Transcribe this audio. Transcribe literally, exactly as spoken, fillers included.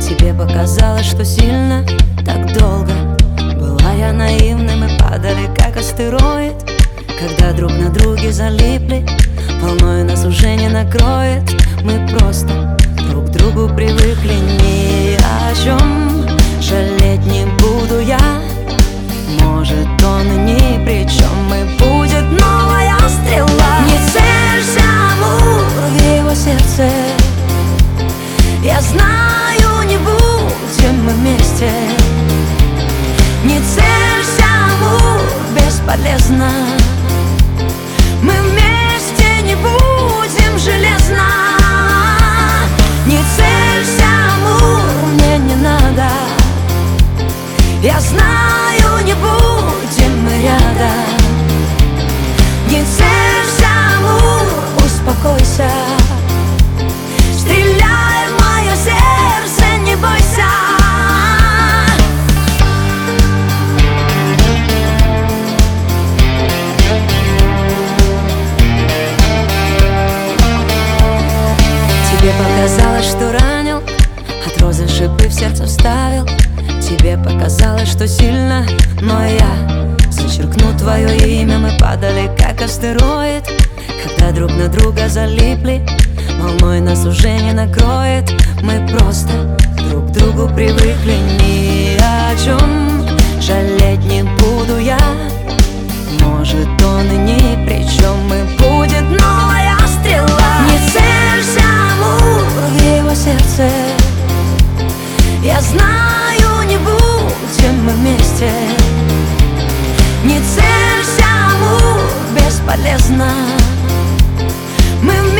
Тебе показалось, что сильно, так долго. Была я наивным, мы падали, как астероид. Когда друг на друге залипли, волною нас уже не накроет. Мы просто друг к другу привыкли. Ни о чем жалеть не буду я. Может, он и ни при чем, и будет новая стрела. Не целься, амур, в его сердце. Я знаю, не будем мы вместе. Не целься, амур, бесполезно. Мы вместе не будем железно. Не целься, амур, мне не надо. Я знаю, не будем мы рядом. Не целься, амур, успокойся. Стреляй в мое сердце, не бойся. Тебе показалось, что ранил, от розы шипы в сердце вставил. Тебе показалось, что сильно, но я зачеркну твое имя. Мы падали, как астероид. Когда друг на друга залипли, волной нас уже не накроет. Мы просто друг к другу привыкли. Ни о чем жалеть не буду я. Может, он и ни при чем, и будет новая стрела. Не целься, амур, в его сердце. Я знаю, не будем мы вместе. Не целься, амур, бесполезно. Мы вместе.